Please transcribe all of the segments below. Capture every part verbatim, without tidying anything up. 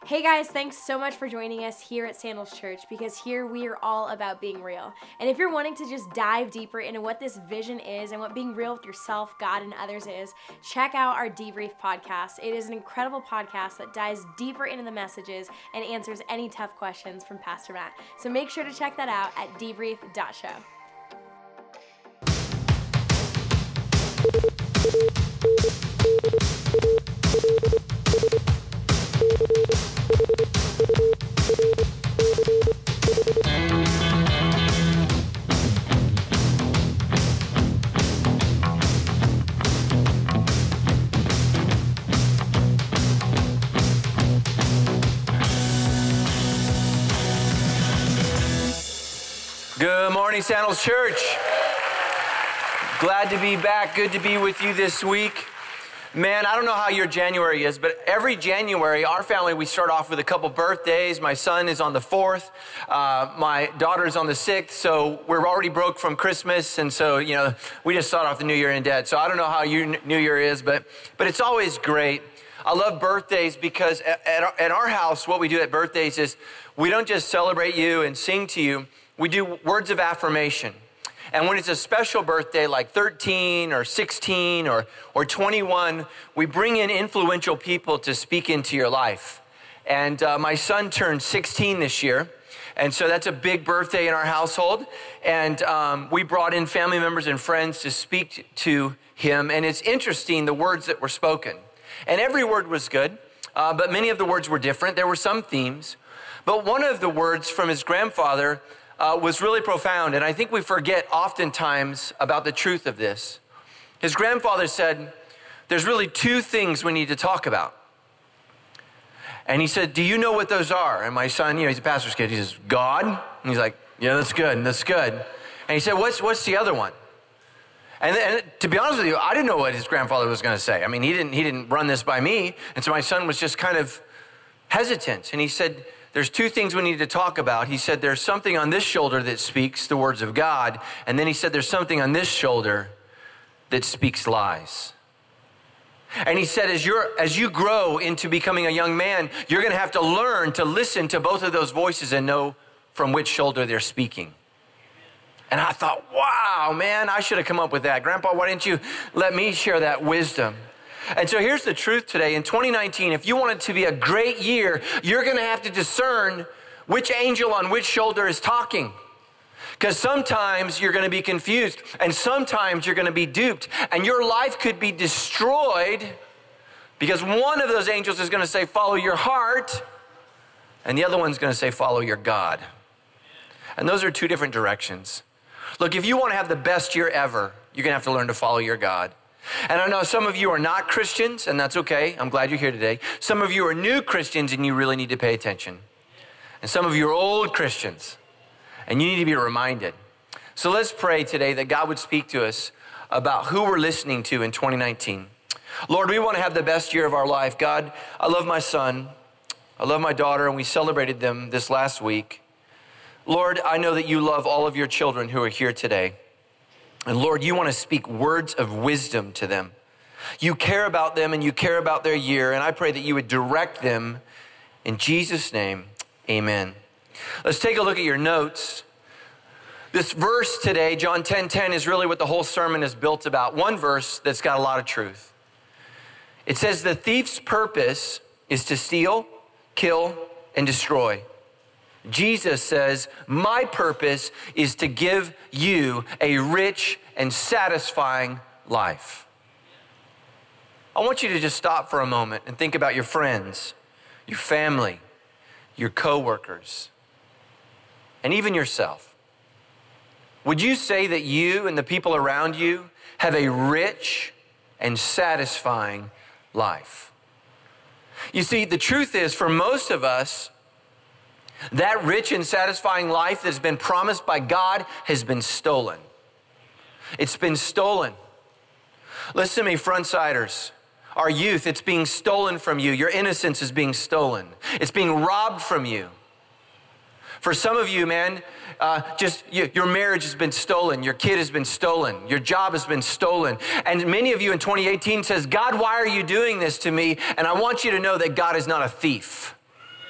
Hey guys, thanks so much for joining us here at Sandals Church, because here we are all about being real. And if you're wanting to just dive deeper into what this vision is and what being real with yourself, God, and others is, check out our Debrief podcast. It is an incredible podcast that dives deeper into the messages and answers any tough questions from Pastor Matt. So make sure to check that out at debrief dot show. Good morning, Sandals Church. Glad to be back. Good to be with you this week. Man, I don't know how your January is, but every January, our family, we start off with a couple birthdays. My son is on the fourth. Uh, my daughter's on the sixth. So we're already broke from Christmas. And so, you know, we just start off the new year in debt. So I don't know how your new year is, but, but it's always great. I love birthdays because at, at, our, at our house, what we do at birthdays is we don't just celebrate you and sing to you. We do words of affirmation. And when it's a special birthday like thirteen or sixteen or, or twenty-one, we bring in influential people to speak into your life. And uh, my son turned sixteen this year. And so that's a big birthday in our household. And um, we brought in family members and friends to speak to him. And it's interesting, the words that were spoken. And every word was good, uh, but many of the words were different. There were some themes. But one of the words from his grandfather Uh, was really profound, and I think we forget oftentimes about the truth of this. His grandfather said, there's really two things we need to talk about. And he said, do you know what those are? And my son, you know, he's a pastor's kid, he says, God? And he's like, yeah, that's good, that's good. And he said, what's what's the other one? And, and to be honest with you, I didn't know what his grandfather was gonna say. I mean, he didn't, he didn't run this by me, and so my son was just kind of hesitant. And he said, there's two things we need to talk about. He said, there's something on this shoulder that speaks the words of God. And then he said, there's something on this shoulder that speaks lies. And he said, as you're, as you grow into becoming a young man, you're going to have to learn to listen to both of those voices and know from which shoulder they're speaking. And I thought, wow, man, I should have come up with that. Grandpa, why didn't you let me share that wisdom? And so here's the truth today. In twenty nineteen, if you want it to be a great year, you're going to have to discern which angel on which shoulder is talking. Because sometimes you're going to be confused, and sometimes you're going to be duped, and your life could be destroyed because one of those angels is going to say, follow your heart, and the other one's going to say, follow your God. And those are two different directions. Look, if you want to have the best year ever, you're going to have to learn to follow your God. And I know some of you are not Christians, and that's okay. I'm glad you're here today. Some of you are new Christians, and you really need to pay attention. And some of you are old Christians, and you need to be reminded. So let's pray today that God would speak to us about who we're listening to in twenty nineteen. Lord, we want to have the best year of our life. God, I love my son. I love my daughter, and we celebrated them this last week. Lord, I know that you love all of your children who are here today. And Lord, you want to speak words of wisdom to them. You care about them and you care about their year. And I pray that you would direct them in Jesus' name. Amen. Let's take a look at your notes. This verse today, John ten ten, is really what the whole sermon is built about. One verse that's got a lot of truth. It says the thief's purpose is to steal, kill, and destroy. Jesus says, my purpose is to give you a rich and satisfying life. I want you to just stop for a moment and think about your friends, your family, your coworkers, and even yourself. Would you say that you and the people around you have a rich and satisfying life? You see, the truth is, for most of us, that rich and satisfying life that has been promised by God has been stolen. It's been stolen. Listen to me, frontsiders. Our youth, it's being stolen from you. Your innocence is being stolen. It's being robbed from you. For some of you, man, uh, just you, your marriage has been stolen. Your kid has been stolen. Your job has been stolen. And many of you in twenty eighteen says, God, why are you doing this to me? And I want you to know that God is not a thief.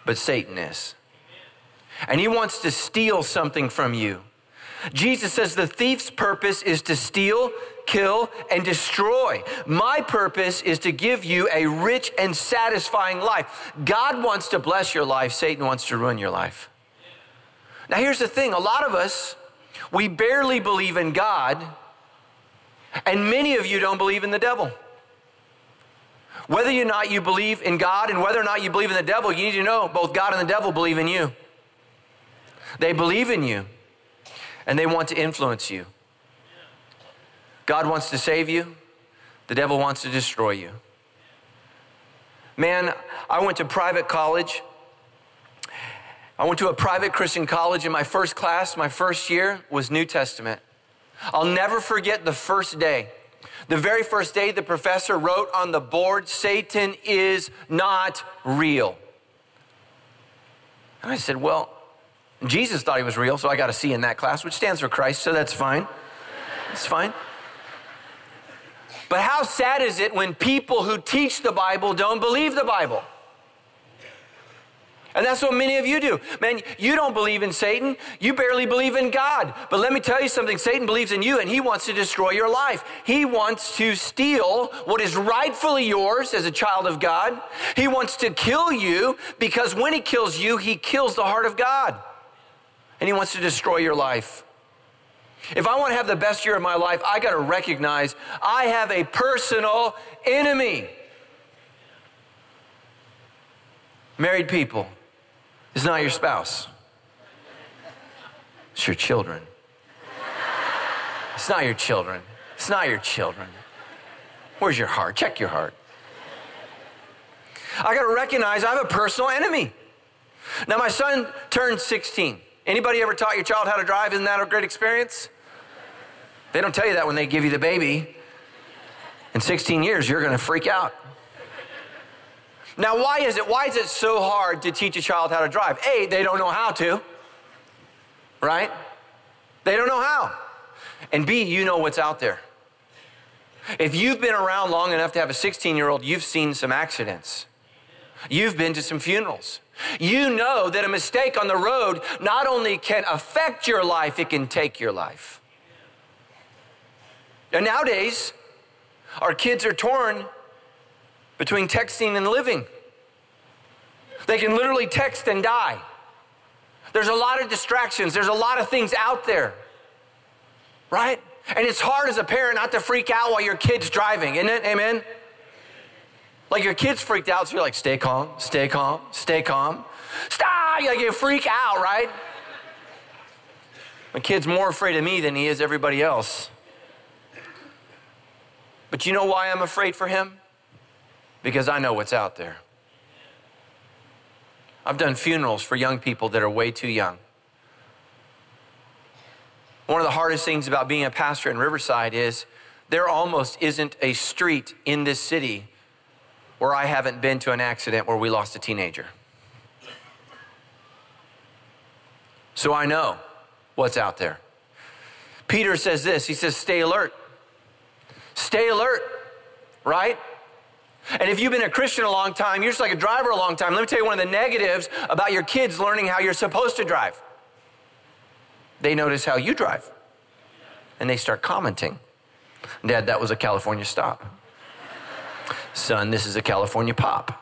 but Satan is. And he wants to steal something from you. Jesus says the thief's purpose is to steal, kill, and destroy. My purpose is to give you a rich and satisfying life. God wants to bless your life. Satan wants to ruin your life. Now here's the thing. A lot of us, we barely believe in God, and many of you don't believe in the devil. Whether or not you believe in God and whether or not you believe in the devil, you need to know both God and the devil believe in you. They believe in you, and they want to influence you. God wants to save you. The devil wants to destroy you. Man, I went to private college. I went to a private Christian college, and my first class, my first year, was New Testament. I'll never forget the first day. The very first day, the professor wrote on the board, Satan is not real. And I said, well, Jesus thought he was real, so I got a C in that class, which stands for Christ, so that's fine. It's fine. But how sad is it when people who teach the Bible don't believe the Bible? And that's what many of you do. Man, you don't believe in Satan. You barely believe in God. But let me tell you something. Satan believes in you, and he wants to destroy your life. He wants to steal what is rightfully yours as a child of God. He wants to kill you because when he kills you, he kills the heart of God. And he wants to destroy your life. If I want to have the best year of my life, I got to recognize I have a personal enemy. Married people, it's not your spouse. It's your children. It's not your children. It's not your children. Where's your heart? Check your heart. I got to recognize I have a personal enemy. Now, my son turned sixteen. Anybody ever taught your child how to drive? Isn't that a great experience? They don't tell you that when they give you the baby. In sixteen years, you're going to freak out. Now, why is it? Why is it so hard to teach a child how to drive? A, they don't know how to, right? They don't know how. And B, you know what's out there. If you've been around long enough to have a sixteen-year-old, you've seen some accidents. You've been to some funerals. You know that a mistake on the road not only can affect your life, it can take your life. And nowadays, our kids are torn between texting and living. They can literally text and die. There's a lot of distractions. There's a lot of things out there, right? And it's hard as a parent not to freak out while your kid's driving, isn't it? Amen? Like your kid's freaked out, so you're like, stay calm, stay calm, stay calm. Stop! You like you freak out, right? My kid's more afraid of me than he is everybody else. But you know why I'm afraid for him? Because I know what's out there. I've done funerals for young people that are way too young. One of the hardest things about being a pastor in Riverside is there almost isn't a street in this city where I haven't been to an accident where we lost a teenager. So I know what's out there. Peter says this, he says, stay alert. Stay alert, right? And if you've been a Christian a long time, you're just like a driver a long time. Let me tell you one of the negatives about your kids learning how you're supposed to drive. They notice how you drive, and they start commenting. Dad, that was a California stop. Son, this is a California pop.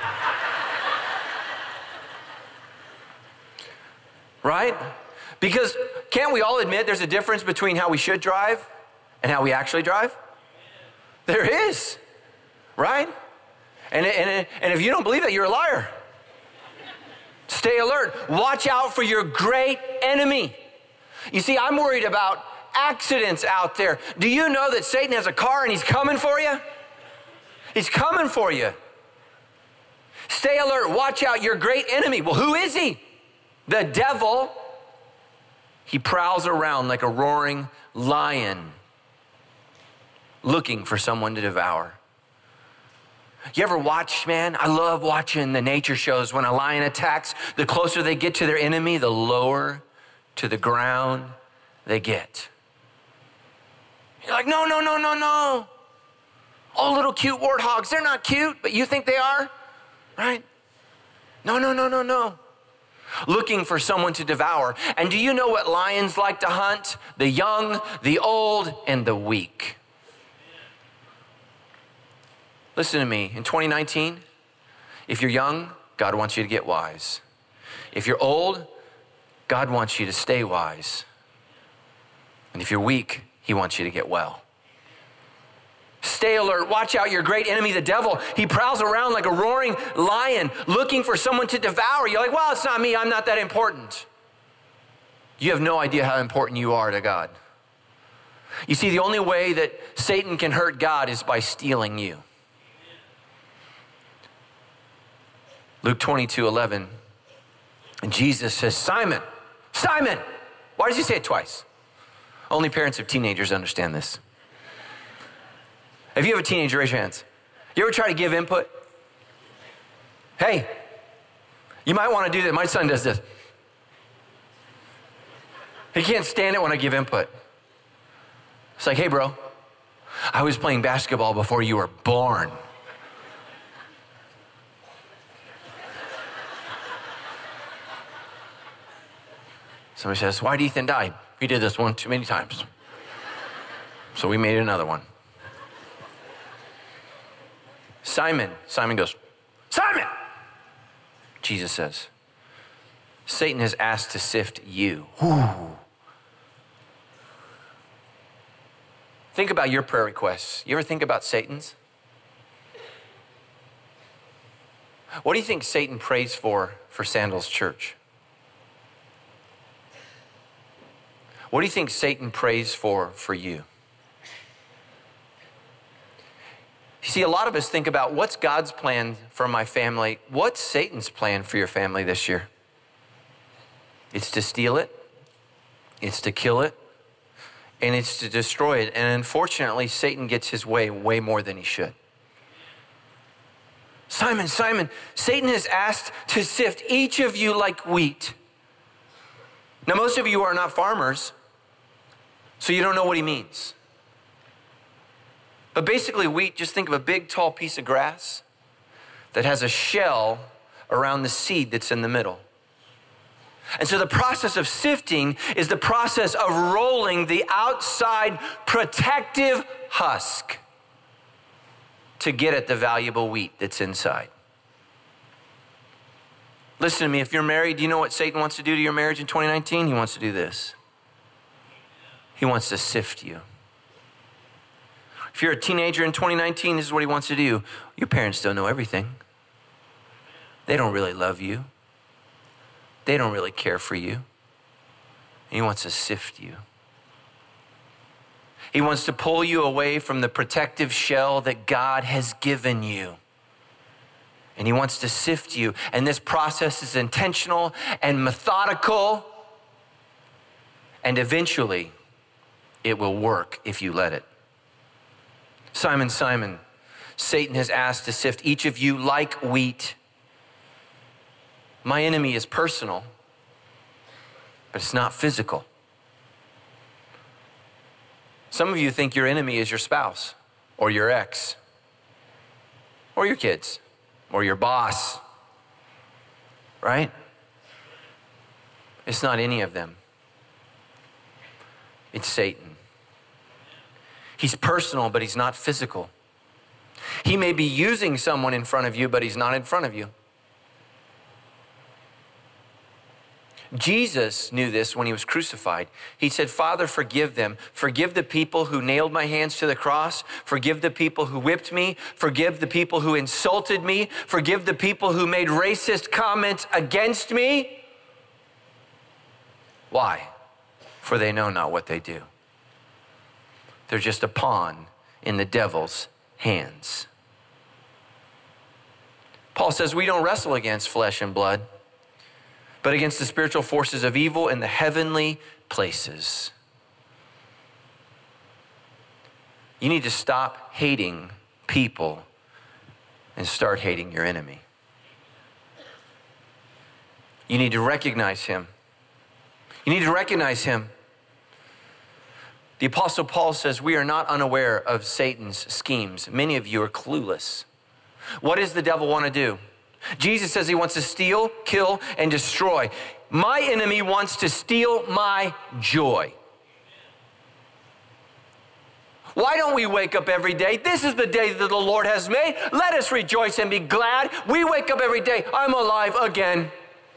Right? Because can't we all admit there's a difference between how we should drive and how we actually drive? There is, right? And, and, and if you don't believe that, you're a liar. Stay alert. Watch out for your great enemy. You see, I'm worried about accidents out there. Do you know that Satan has a car and he's coming for you? He's coming for you. Stay alert. Watch out, your great enemy. Well, who is he? The devil. He prowls around like a roaring lion, looking for someone to devour. You ever watch, man? I love watching the nature shows when a lion attacks. The closer they get to their enemy, the lower to the ground they get. You're like, no, no, no, no, no. Oh, little cute warthogs, they're not cute, but you think they are, right? No, no, no, no, no. Looking for someone to devour. And do you know what lions like to hunt? The young, the old, and the weak. Listen to me. In twenty nineteen, if you're young, God wants you to get wise. If you're old, God wants you to stay wise. And if you're weak, he wants you to get well. Stay alert. Watch out. Your great enemy, the devil, he prowls around like a roaring lion looking for someone to devour. You're like, well, it's not me. I'm not that important. You have no idea how important you are to God. You see, the only way that Satan can hurt God is by stealing you. Luke twenty-two eleven. And Jesus says, Simon, Simon. Why does he say it twice? Only parents of teenagers understand this. If you have a teenager, raise your hands. You ever try to give input? Hey, you might want to do that. My son does this. He can't stand it when I give input. It's like, hey, bro, I was playing basketball before you were born. Somebody says, why did Ethan die? He did this one too many times. So we made another one. Simon, Simon goes, Simon! Jesus says, Satan has asked to sift you. Ooh. Think about your prayer requests. You ever think about Satan's? What do you think Satan prays for for Sandals Church? What do you think Satan prays for for you? You see, a lot of us think about what's God's plan for my family? What's Satan's plan for your family this year? It's to steal it, it's to kill it, and it's to destroy it. And unfortunately, Satan gets his way way more than he should. Simon, Simon, Satan has asked to sift each of you like wheat. Now, most of you are not farmers, so you don't know what he means. But basically, wheat, just think of a big, tall piece of grass that has a shell around the seed that's in the middle. And so the process of sifting is the process of rolling the outside protective husk to get at the valuable wheat that's inside. Listen to me, if you're married, do you know what Satan wants to do to your marriage in twenty nineteen? He wants to do this. He wants to sift you. If you're a teenager in twenty nineteen, this is what he wants to do. Your parents don't know everything. They don't really love you. They don't really care for you. And he wants to sift you. He wants to pull you away from the protective shell that God has given you. And he wants to sift you. And this process is intentional and methodical. And eventually, it will work if you let it. Simon, Simon, Satan has asked to sift each of you like wheat. My enemy is personal, but it's not physical. Some of you think your enemy is your spouse, or your ex, or your kids, or your boss, right? It's not any of them. It's Satan. He's personal, but he's not physical. He may be using someone in front of you, but he's not in front of you. Jesus knew this when he was crucified. He said, Father, forgive them. Forgive the people who nailed my hands to the cross. Forgive the people who whipped me. Forgive the people who insulted me. Forgive the people who made racist comments against me. Why? For they know not what they do. They're just a pawn in the devil's hands. Paul says we don't wrestle against flesh and blood, but against the spiritual forces of evil in the heavenly places. You need to stop hating people and start hating your enemy. You need to recognize him. You need to recognize him. The Apostle Paul says we are not unaware of Satan's schemes. Many of you are clueless. What does the devil want to do? Jesus says he wants to steal, kill, and destroy. My enemy wants to steal my joy. Why don't we wake up every day? This is the day that the Lord has made. Let us rejoice and be glad. We wake up every day. I'm alive again.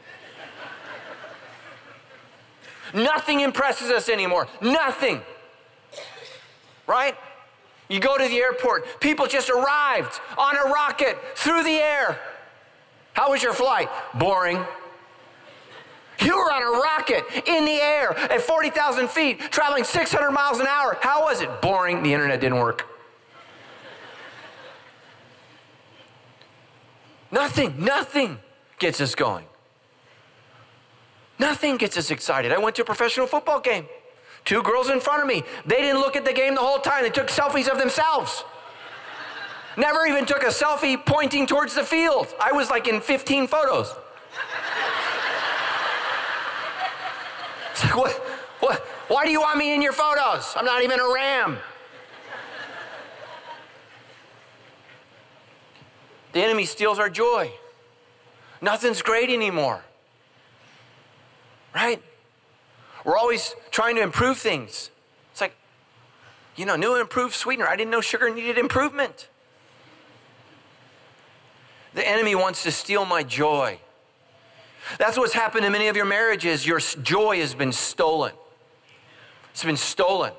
Nothing impresses us anymore. Nothing. Right? You go to the airport. People just arrived on a rocket through the air. How was your flight? Boring. You were on a rocket in the air at forty thousand feet, traveling six hundred miles an hour. How was it? Boring. The internet didn't work. Nothing, nothing gets us going. Nothing gets us excited. I went to a professional football game. Two girls in front of me. They didn't look at the game the whole time. They took selfies of themselves. Never even took a selfie pointing towards the field. I was like in fifteen photos. It's like, what, what, why do you want me in your photos? I'm not even a ram. The enemy steals our joy. Nothing's great anymore. Right? We're always trying to improve things. It's like, you know, new and improved sweetener. I didn't know sugar needed improvement. The enemy wants to steal my joy. That's what's happened in many of your marriages. Your joy has been stolen. It's been stolen.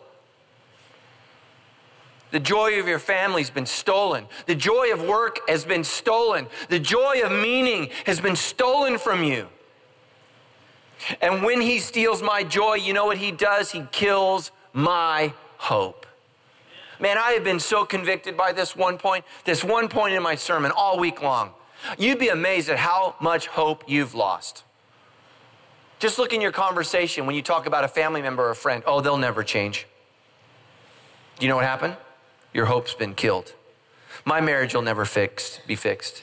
The joy of your family's been stolen. The joy of work has been stolen. The joy of meaning has been stolen from you. And when he steals my joy, you know what he does? He kills my hope. Man, I have been so convicted by this one point, this one point in my sermon all week long. You'd be amazed at how much hope you've lost. Just look in your conversation when you talk about a family member or a friend. Oh, they'll never change. Do you know what happened? Your hope's been killed. My marriage will never fixed, be fixed.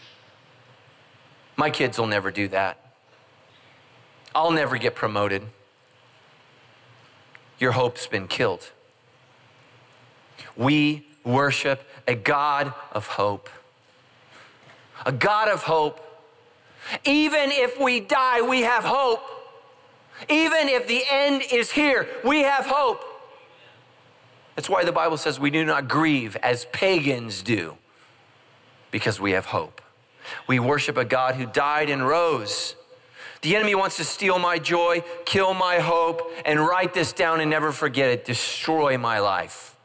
My kids will never do that. I'll never get promoted. Your hope's been killed. We worship a God of hope. A God of hope. Even if we die, we have hope. Even if the end is here, we have hope. That's why the Bible says we do not grieve as pagans do, because we have hope. We worship a God who died and rose. The enemy wants to steal my joy, kill my hope, and write this down and never forget it, destroy my life.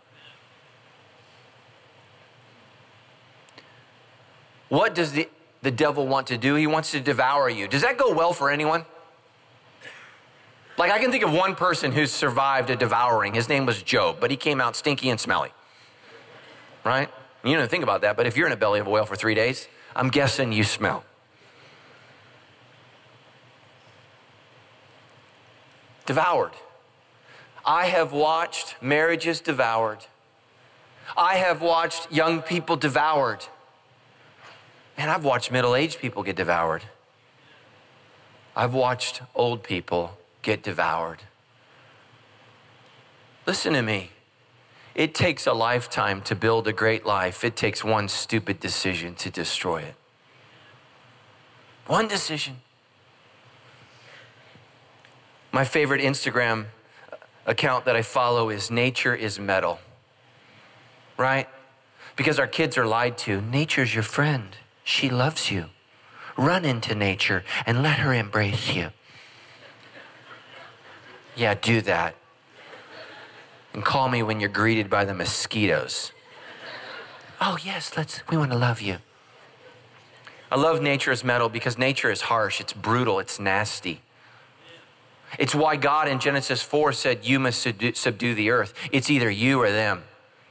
What does the, the devil want to do? He wants to devour you. Does that go well for anyone? Like, I can think of one person who's survived a devouring. His name was Job, but he came out stinky and smelly, right? You don't think about that, but if you're in a belly of a whale for three days, I'm guessing you smell. Devoured. I have watched marriages devoured. I have watched young people devoured. And I've watched middle-aged people get devoured. I've watched old people get devoured. Listen to me. It takes a lifetime to build a great life. It takes one stupid decision to destroy it. One decision. My favorite Instagram account that I follow is Nature is Metal, right? Because our kids are lied to. Nature's your friend. She loves you. Run into nature and let her embrace you. Yeah, do that. And call me when you're greeted by the mosquitoes. Oh, yes, let's, we want to love you. I love Nature is Metal because nature is harsh, it's brutal, it's nasty. It's why God in Genesis four said, you must subdue, subdue the earth. It's either you or them.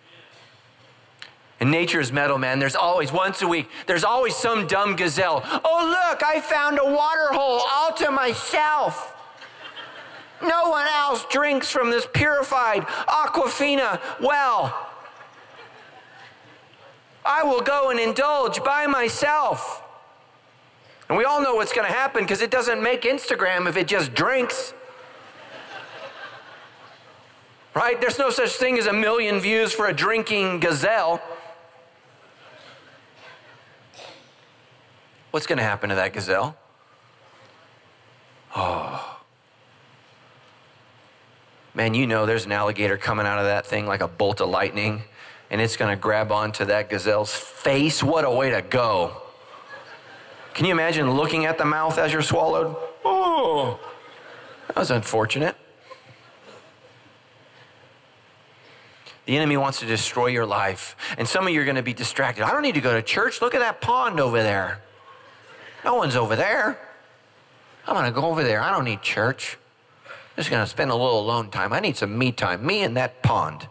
And Nature is Metal, man. There's always, once a week, there's always some dumb gazelle. Oh, look, I found a water hole all to myself. No one else drinks from this purified Aquafina well. I will go and indulge by myself. And we all know what's going to happen because it doesn't make Instagram if it just drinks. Right? There's no such thing as a million views for a drinking gazelle. What's going to happen to that gazelle? Oh. Man, you know there's an alligator coming out of that thing like a bolt of lightning, and it's going to grab onto that gazelle's face. What a way to go. Can you imagine looking at the mouth as you're swallowed? Oh, that was unfortunate. The enemy wants to destroy your life. And some of you are going to be distracted. I don't need to go to church. Look at that pond over there. No one's over there. I'm going to go over there. I don't need church. I'm just going to spend a little alone time. I need some me time. Me and that pond.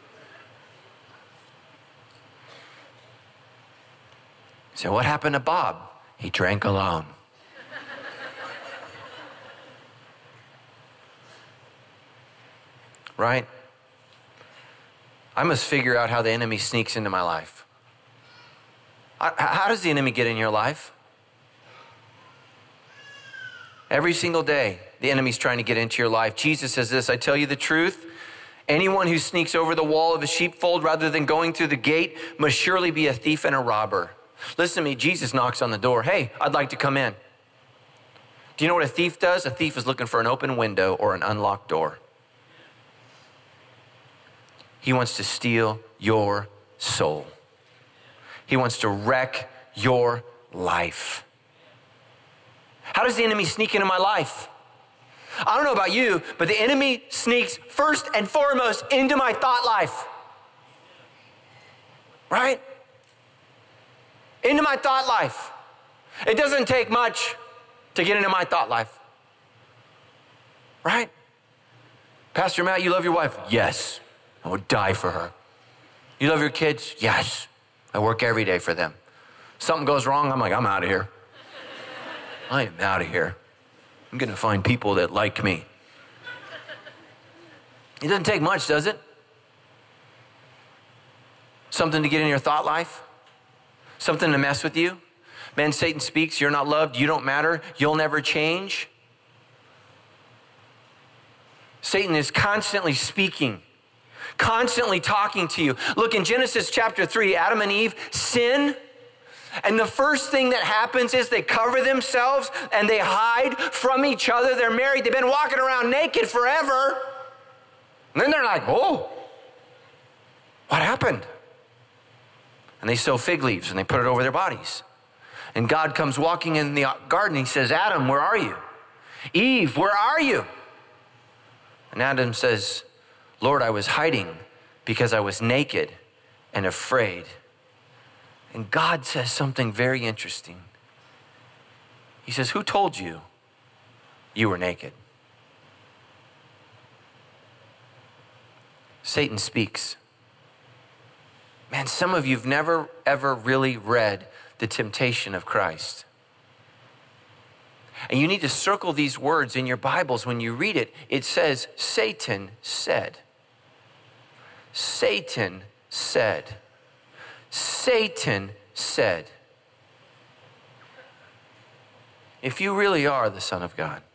So what happened to Bob? He drank alone. Right? I must figure out how the enemy sneaks into my life. How does the enemy get in your life? Every single day, the enemy's trying to get into your life. Jesus says this, I tell you the truth, anyone who sneaks over the wall of a sheepfold rather than going through the gate must surely be a thief and a robber. Listen to me, Jesus knocks on the door. Hey, I'd like to come in. Do you know what a thief does? A thief is looking for an open window or an unlocked door. He wants to steal your soul. He wants to wreck your life. How does the enemy sneak into my life? I don't know about you, but the enemy sneaks first and foremost into my thought life. Right? Into my thought life. It doesn't take much to get into my thought life. Right? Pastor Matt, you love your wife? Yes. I would die for her. You love your kids? Yes. I work every day for them. Something goes wrong, I'm like, I'm out of here. I am out of here. I'm going to find people that like me. It doesn't take much, does it? Something to get in your thought life? Something to mess with you? Man, Satan speaks, you're not loved, you don't matter, you'll never change. Satan is constantly speaking, constantly talking to you. Look, in Genesis chapter three, Adam and Eve sin. And the first thing that happens is they cover themselves and they hide from each other. They're married. They've been walking around naked forever. And then they're like, oh, what happened? And they sew fig leaves and they put it over their bodies. And God comes walking in the garden. He says, Adam, where are you? Eve, where are you? And Adam says, Lord, I was hiding because I was naked and afraid. And God says something very interesting. He says, who told you you were naked? Satan speaks. Man, some of you have never, ever really read The Temptation of Christ. And you need to circle these words in your Bibles. When you read it, it says, Satan said. Satan said. Satan said. If you really are the Son of God.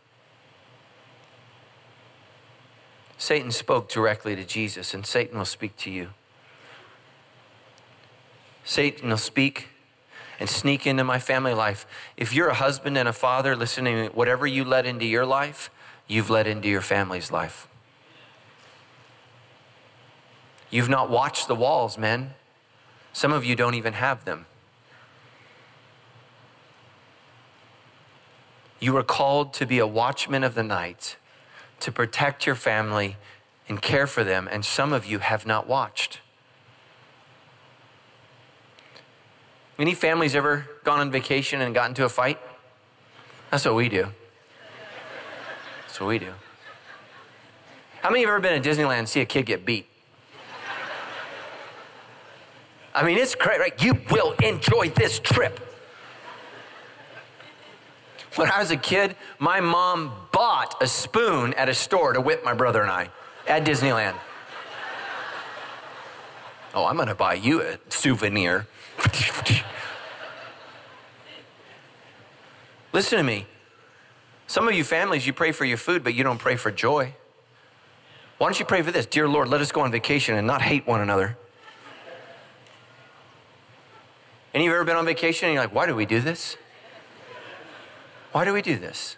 Satan spoke directly to Jesus, and Satan will speak to you. Satan will speak and sneak into my family life. If you're a husband and a father, listen to me, whatever you let into your life, you've let into your family's life. You've not watched the walls, men. Some of you don't even have them. You are called to be a watchman of the night, to protect your family and care for them, and some of you have not watched. Any families ever gone on vacation and gotten into a fight? That's what we do. That's what we do. How many of you have ever been at Disneyland and see a kid get beat? I mean, it's great, right? You will enjoy this trip. When I was a kid, my mom bought a spoon at a store to whip my brother and I at Disneyland. Oh, I'm going to buy you a souvenir. Listen to me. Some of you families, you pray for your food, but you don't pray for joy. Why don't you pray for this? Dear Lord, let us go on vacation and not hate one another. Any of you ever been on vacation and you're like, why do we do this? Why do we do this?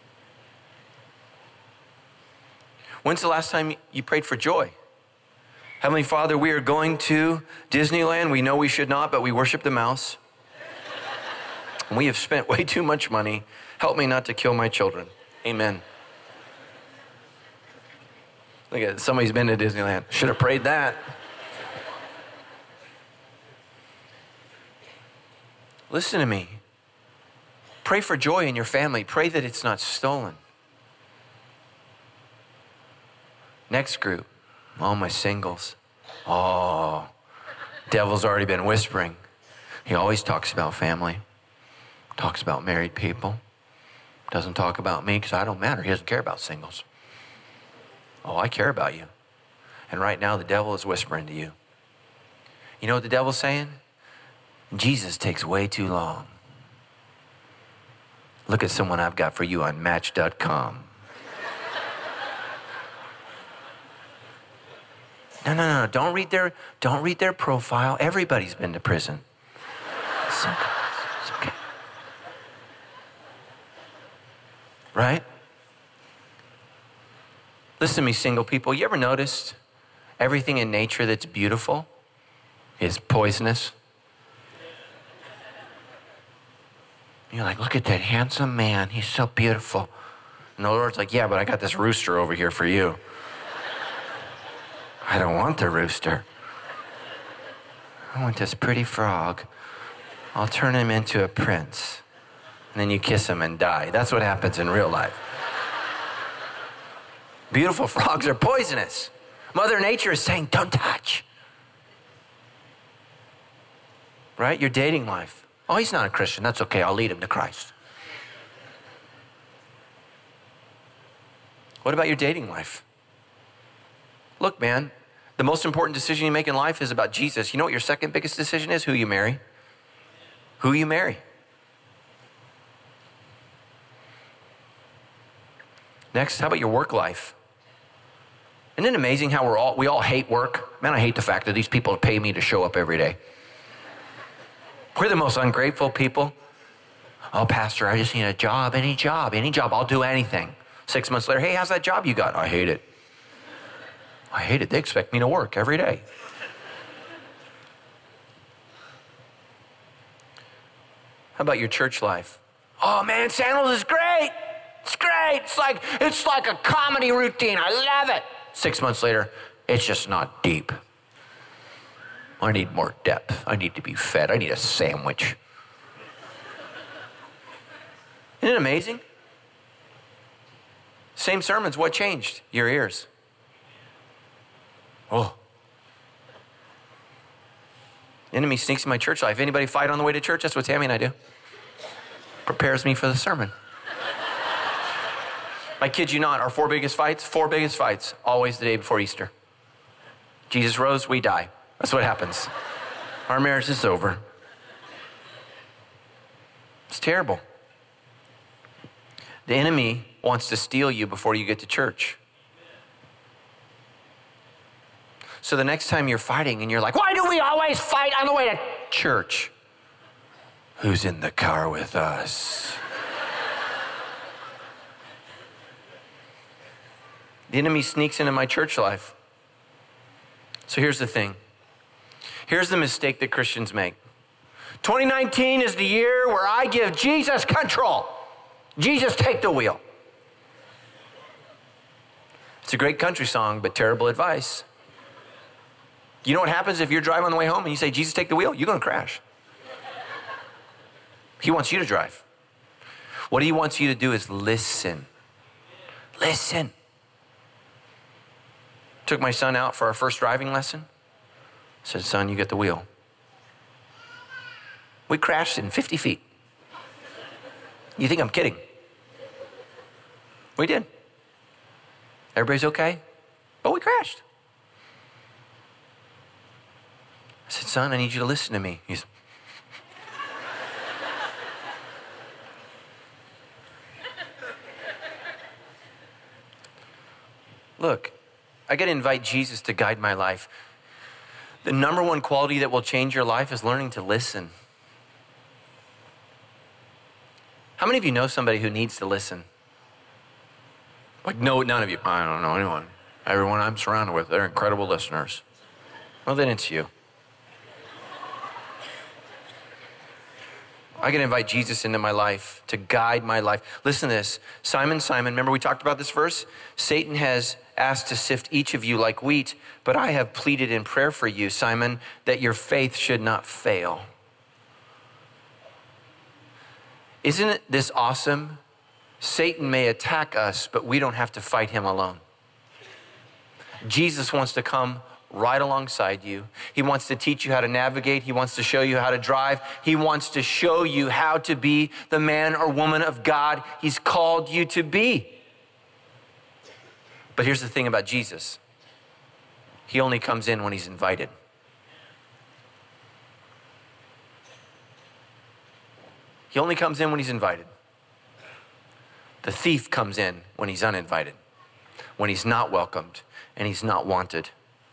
When's the last time you prayed for joy? Heavenly Father, we are going to Disneyland. We know we should not, but we worship the mouse. And we have spent way too much money. Help me not to kill my children. Amen. Look at it. Somebody's been to Disneyland. Should have prayed that. Listen to me. Pray for joy in your family. Pray that it's not stolen. Next group. Oh, my singles. Oh, devil's already been whispering. He always talks about family. Talks about married people. Doesn't talk about me because I don't matter. He doesn't care about singles. Oh, I care about you. And right now the devil is whispering to you. You know what the devil's saying? Jesus takes way too long. Look at someone I've got for you on match dot com. No, no, no, don't read their, don't read their profile. Everybody's been to prison. It's okay. It's okay. Right? Listen to me, single people. You ever noticed everything in nature that's beautiful is poisonous? You're like, look at that handsome man. He's so beautiful. And the Lord's like, yeah, but I got this rooster over here for you. I don't want the rooster. I want this pretty frog. I'll turn him into a prince. And then you kiss him and die. That's what happens in real life. Beautiful frogs are poisonous. Mother Nature is saying, don't touch. Right? Your dating life. Oh, he's not a Christian. That's okay. I'll lead him to Christ. What about your dating life? Look, man, the most important decision you make in life is about Jesus. You know what your second biggest decision is? Who you marry. Who you marry. Next, how about your work life? Isn't it amazing how we're all, we all hate work? Man, I hate the fact that these people pay me to show up every day. We're the most ungrateful people. Oh, pastor, I just need a job, any job, any job. I'll do anything. Six months later, hey, how's that job you got? I hate it. I hate it. They expect me to work every day. How about your church life? Oh man, Sandals is great. It's great. It's like, it's like a comedy routine. I love it. Six months later, it's just not deep. I need more depth. I need to be fed. I need a sandwich. Isn't it amazing? Same sermons. What changed? Your ears. Oh. The enemy sneaks in my church life. Anybody fight on the way to church? That's what Tammy and I do. Prepares me for the sermon. I kid you not, our four biggest fights, four biggest fights, always the day before Easter. Jesus rose, we die. That's what happens. Our marriage is over. It's terrible. The enemy wants to steal you before you get to church. So the next time you're fighting and you're like, why do we always fight on the way to church? Who's in the car with us? The enemy sneaks into my church life. So here's the thing. Here's the mistake that Christians make. twenty nineteen is the year where I give Jesus control. Jesus, take the wheel. It's a great country song, but terrible advice. You know what happens if you're driving on the way home and you say, Jesus, take the wheel? You're going to crash. He wants you to drive. What he wants you to do is listen. Listen. Took my son out for our first driving lesson. Said, son, you get the wheel. We crashed in fifty feet. You think I'm kidding? We did. Everybody's okay? But we crashed. I said, son, I need you to listen to me. He's, look, I got to invite Jesus to guide my life. The number one quality that will change your life is learning to listen. How many of you know somebody who needs to listen? Like, no, none of you. I don't know anyone. Everyone I'm surrounded with, they're incredible listeners. Well, then it's you. I can invite Jesus into my life to guide my life. Listen to this. Simon, Simon, remember we talked about this verse? Satan has asked to sift each of you like wheat, but I have pleaded in prayer for you, Simon, that your faith should not fail. Isn't this awesome? Satan may attack us, but we don't have to fight him alone. Jesus wants to come right alongside you. He wants to teach you how to navigate. He wants to show you how to drive. He wants to show you how to be the man or woman of God he's called you to be. But here's the thing about Jesus. He only comes in when he's invited. He only comes in when he's invited. The thief comes in when he's uninvited, when he's not welcomed and he's not wanted.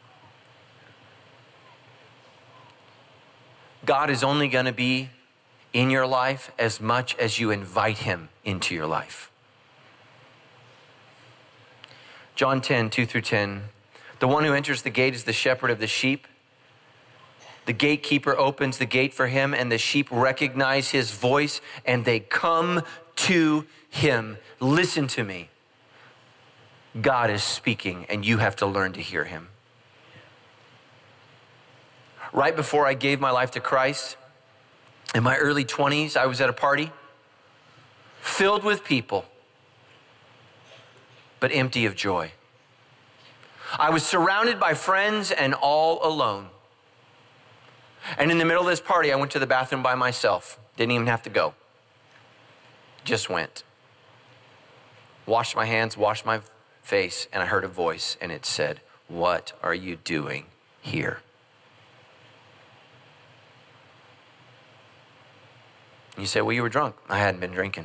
God is only going to be in your life as much as you invite him into your life. John ten, two through ten. The one who enters the gate is the shepherd of the sheep. The gatekeeper opens the gate for him, and the sheep recognize his voice, and they come to him. Listen to me. God is speaking, and you have to learn to hear him. Right before I gave my life to Christ, in my early twenties, I was at a party filled with people, but empty of joy. I was surrounded by friends and all alone. And in the middle of this party, I went to the bathroom by myself. Didn't even have to go. Just went. Washed my hands, washed my face, and I heard a voice, and it said, "What are you doing here?" You say, "Well, you were drunk." I hadn't been drinking.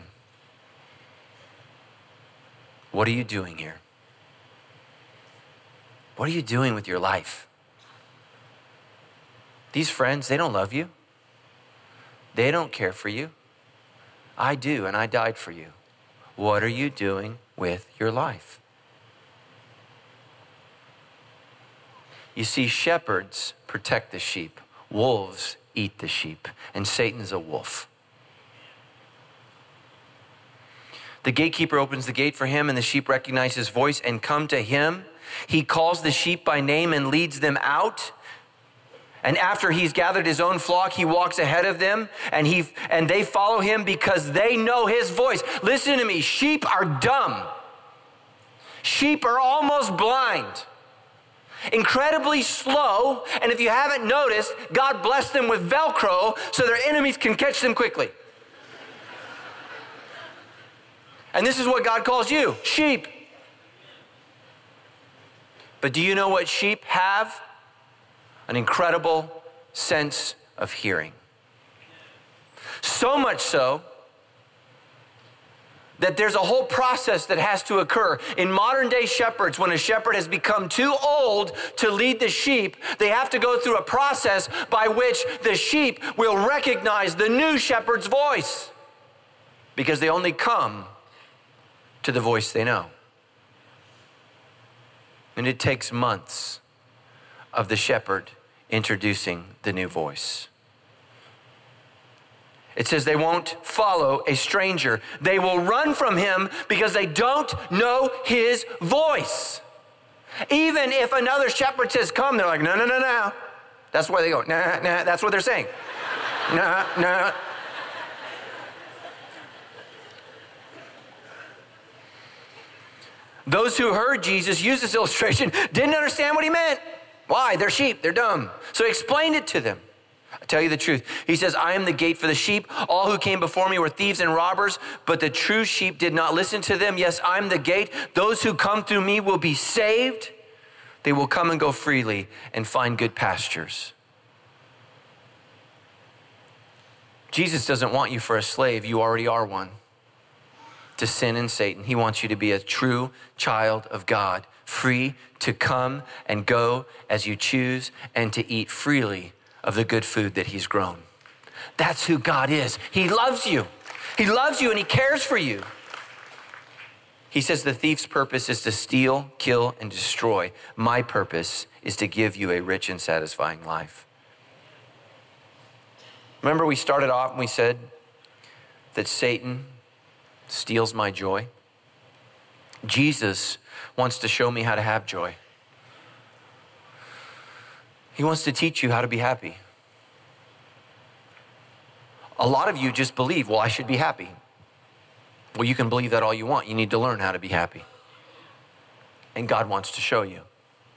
What are you doing here? What are you doing with your life? These friends, they don't love you. They don't care for you. I do, and I died for you. What are you doing with your life? You see, shepherds protect the sheep. Wolves eat the sheep, and Satan's a wolf. The gatekeeper opens the gate for him, and the sheep recognize his voice and come to him. He calls the sheep by name and leads them out. And after he's gathered his own flock, he walks ahead of them, and he and they follow him because they know his voice. Listen to me, sheep are dumb. Sheep are almost blind, incredibly slow, and if you haven't noticed, God blessed them with Velcro so their enemies can catch them quickly. And this is what God calls you, sheep. But do you know what sheep have? An incredible sense of hearing. So much so that there's a whole process that has to occur. In modern day shepherds, when a shepherd has become too old to lead the sheep, they have to go through a process by which the sheep will recognize the new shepherd's voice, because they only come to the voice they know. And it takes months of the shepherd introducing the new voice. It says they won't follow a stranger. They will run from him because they don't know his voice. Even if another shepherd says, "Come," they're like, "No, no, no, no." That's why they go, "Nah, nah." That's what they're saying. Nah, nah. Those who heard Jesus use this illustration didn't understand what he meant. Why? They're sheep. They're dumb. So he explained it to them. I tell you the truth. He says, "I am the gate for the sheep. All who came before me were thieves and robbers, but the true sheep did not listen to them. Yes, I'm the gate. Those who come through me will be saved. They will come and go freely and find good pastures." Jesus doesn't want you for a slave. You already are one. To sin and Satan. He wants you to be a true child of God, free to come and go as you choose and to eat freely of the good food that he's grown. That's who God is. He loves you. He loves you and he cares for you. He says the thief's purpose is to steal, kill, and destroy. My purpose is to give you a rich and satisfying life. Remember we started off and we said that Satan steals my joy? Jesus wants to show me how to have joy. He wants to teach you how to be happy. A lot of you just believe, well, I should be happy. Well, you can believe that all you want. You need to learn how to be happy. And God wants to show you.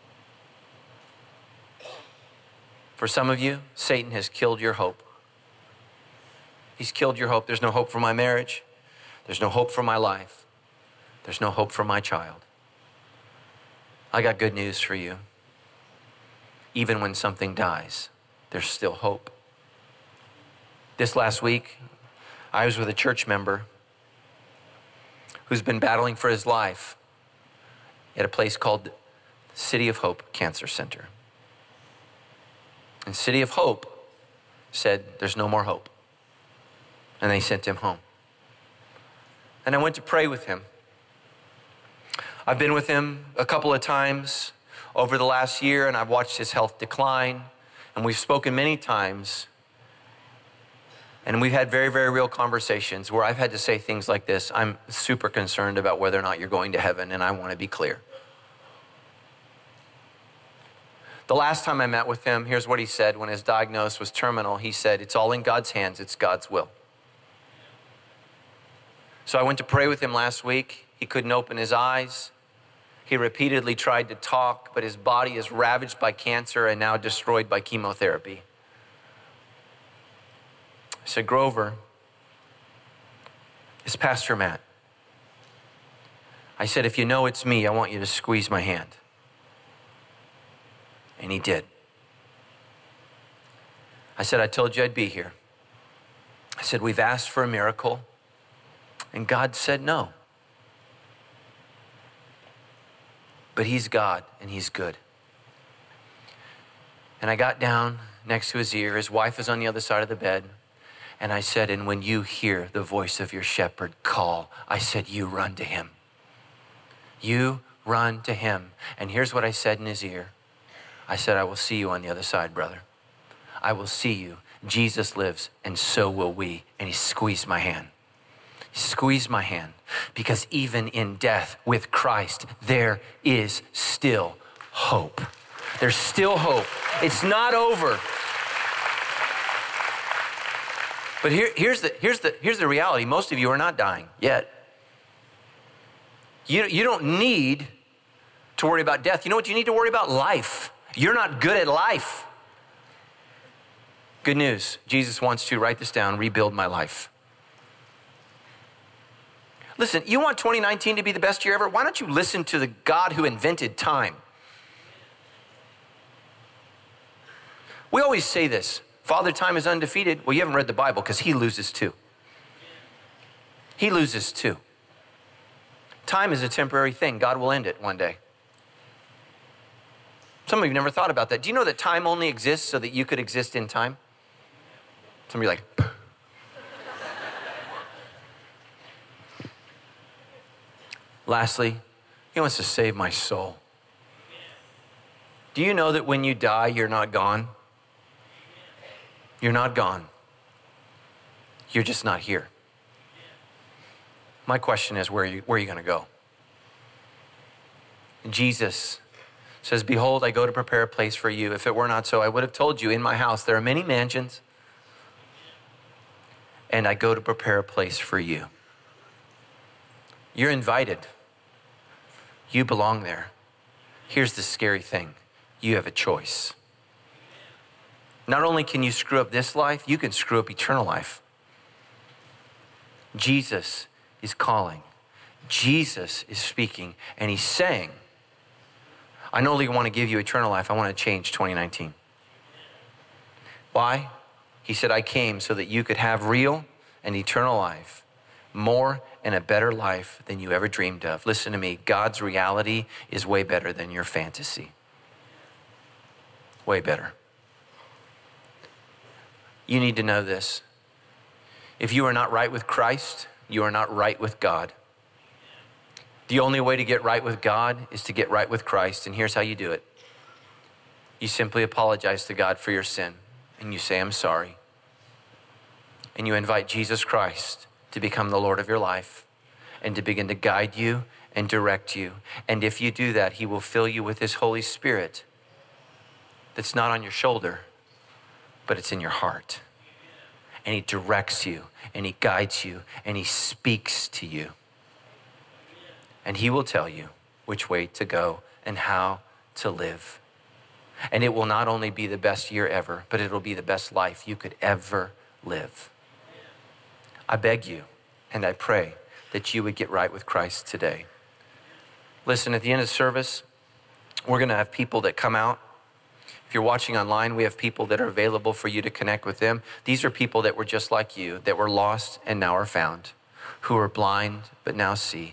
For some of you, Satan has killed your hope. He's killed your hope. There's no hope for my marriage. There's no hope for my life. There's no hope for my child. I got good news for you. Even when something dies, there's still hope. This last week, I was with a church member who's been battling for his life at a place called City of Hope Cancer Center. And City of Hope said, there's no more hope. And they sent him home. And I went to pray with him. I've been with him a couple of times over the last year, and I've watched his health decline. And we've spoken many times. And we've had very, very real conversations where I've had to say things like this. I'm super concerned about whether or not you're going to heaven, and I want to be clear. The last time I met with him, here's what he said when his diagnosis was terminal. He said, it's all in God's hands. It's God's will. So I went to pray with him last week. He couldn't open his eyes. He repeatedly tried to talk, but his body is ravaged by cancer and now destroyed by chemotherapy. I said, Grover, it's Pastor Matt. I said, if you know it's me, I want you to squeeze my hand. And he did. I said, I told you I'd be here. I said, we've asked for a miracle, and God said no. But he's God, and he's good. And I got down next to his ear. His wife was on the other side of the bed. And I said, and when you hear the voice of your shepherd call, I said, you run to him. You run to him. And here's what I said in his ear. I said, I will see you on the other side, brother. I will see you. Jesus lives, and so will we. And he squeezed my hand. He squeezed my hand. Because even in death with Christ, there is still hope. There's still hope. It's not over. But here, here's, the, here's, the, here's the reality. Most of you are not dying yet. You, you don't need to worry about death. You know what you need to worry about? Life. You're not good at life. Good news. Jesus wants to, write this down, rebuild my life. Listen, you want twenty nineteen to be the best year ever? Why don't you listen to the God who invented time? We always say this. Father Time is undefeated. Well, you haven't read the Bible because he loses too. He loses too. Time is a temporary thing. God will end it one day. Some of you never thought about that. Do you know that time only exists so that you could exist in time? Some of you are like, lastly, he wants to save my soul. Do you know that when you die, you're not gone? You're not gone. You're just not here. My question is, where are you, where are you going to go? Jesus says, behold, I go to prepare a place for you. If it were not so, I would have told you, in my house there are many mansions, and I go to prepare a place for you. You're invited. You belong there. Here's the scary thing. You have a choice. Not only can you screw up this life, you can screw up eternal life. Jesus is calling. Jesus is speaking, and he's saying, I no longer want to give you eternal life. I want to change twenty nineteen. Why? He said, I came so that you could have real and eternal life, more and a better life than you ever dreamed of. Listen to me. God's reality is way better than your fantasy. Way better. You need to know this. If you are not right with Christ, you are not right with God. The only way to get right with God is to get right with Christ, and here's how you do it. You simply apologize to God for your sin, and you say, I'm sorry. And you invite Jesus Christ to become the Lord of your life and to begin to guide you and direct you. And if you do that, he will fill you with his Holy Spirit that's not on your shoulder, but it's in your heart. And he directs you, and he guides you, and he speaks to you. And he will tell you which way to go and how to live. And it will not only be the best year ever, but it'll be the best life you could ever live. I beg you, and I pray that you would get right with Christ today. Listen, at the end of the service, we're going to have people that come out. If you're watching online, we have people that are available for you to connect with them. These are people that were just like you, that were lost and now are found, who were blind but now see,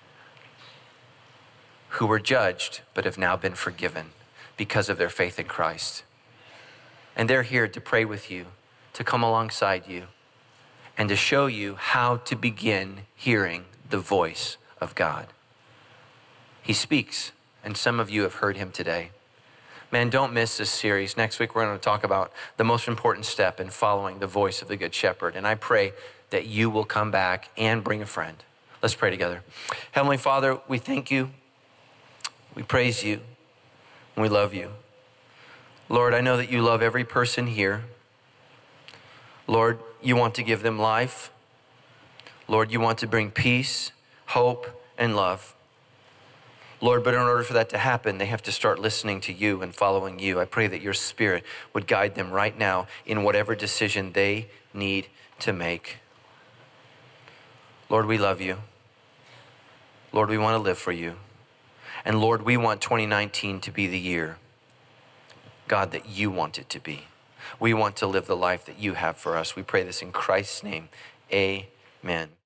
who were judged but have now been forgiven because of their faith in Christ. And they're here to pray with you, to come alongside you, and to show you how to begin hearing the voice of God. He speaks, and some of you have heard him today. Man, don't miss this series. Next week, we're going to talk about the most important step in following the voice of the Good Shepherd. And I pray that you will come back and bring a friend. Let's pray together. Heavenly Father, we thank you. We praise you. And we love you. Lord, I know that you love every person here. Lord, you want to give them life. Lord, you want to bring peace, hope, and love. Lord, but in order for that to happen, they have to start listening to you and following you. I pray that your Spirit would guide them right now in whatever decision they need to make. Lord, we love you. Lord, we want to live for you. And Lord, we want twenty nineteen to be the year, God, that you want it to be. We want to live the life that you have for us. We pray this in Christ's name. Amen.